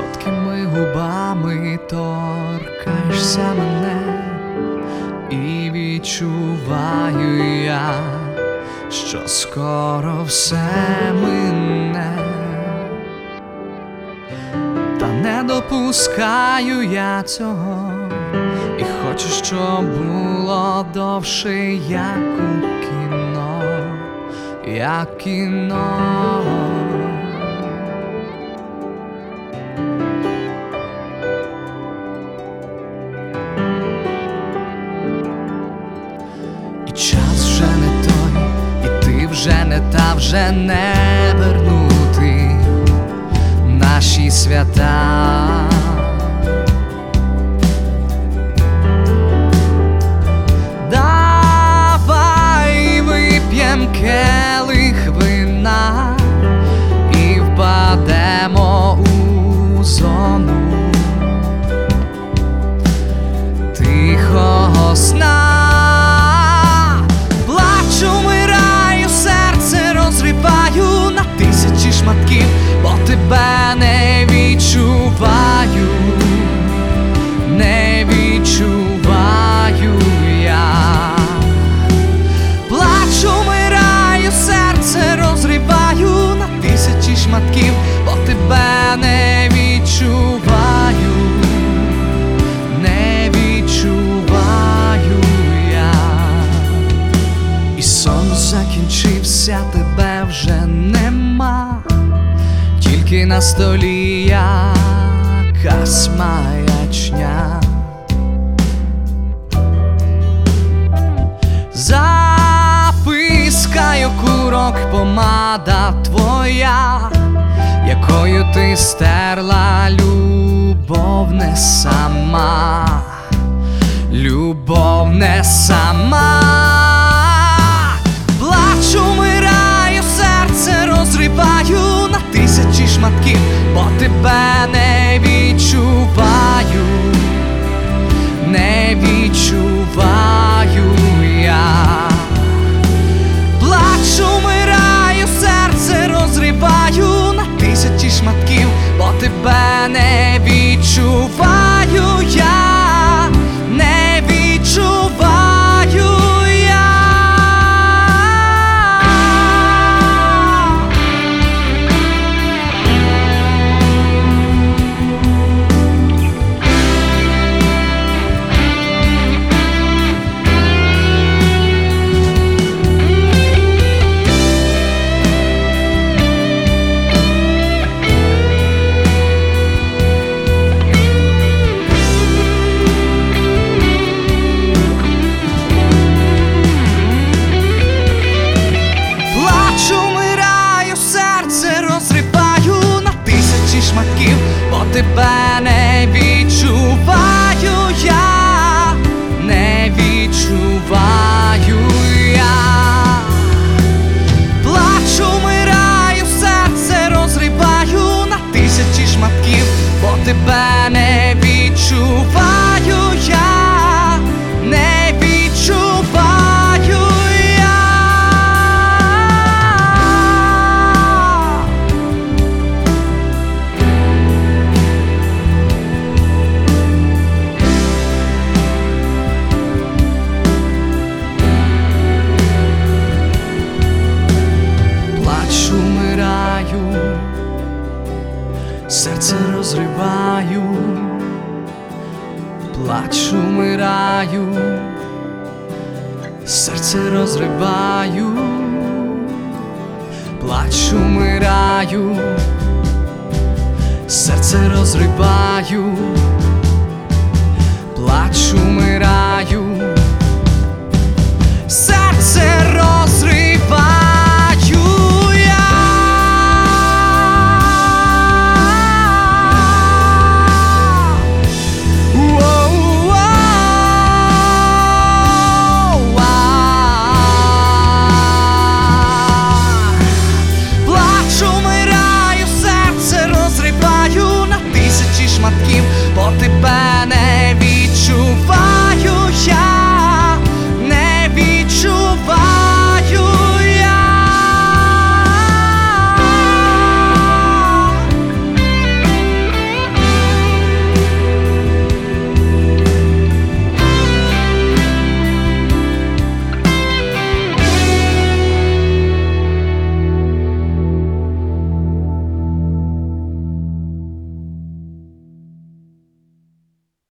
солодкими губами торкаєшся мене, і відчуваю я, що скоро все мине. Та не допускаю я цього, і хочу, щоб було довше, як у кіно, як кіно. І час вже не той, і ти вже не та, вже не вернути наші свята. Давай вип'єм келих вина і впадемо у зону тихого сна. Плачу, вмираю, серце розриваю на тисячі шматків, бо тебе не відчуваю, не відчуваю я. Плачу, вмираю, серце розриваю на тисячі шматків, бо тебе не відчуваю, не відчуваю я. І сон закінчився, тебе вже нема, тільки на столі якась маячня. Записка й окурок, помада твоя, якою ти стерла любов не сама, любов не сама. Плачу, вмираю, серце розриваю на тисячі шматків, бо тебе не відчуваю, не відчуваю я. Плачу, вмираю, серце розриваю на тисячі шматків, бо тебе не відчуваю я, не відчуваю я. Шматків, бо тебе не відчуваю я, не відчуваю я. Плачу, вмираю, серце розриваю на тисячі шматків, бо тебе не відчуваю я, не відчуваю я. Серце розриваю, плачу, вмираю, серце розриваю, плачу, вмираю, серце розриваю, плачу, вмираю.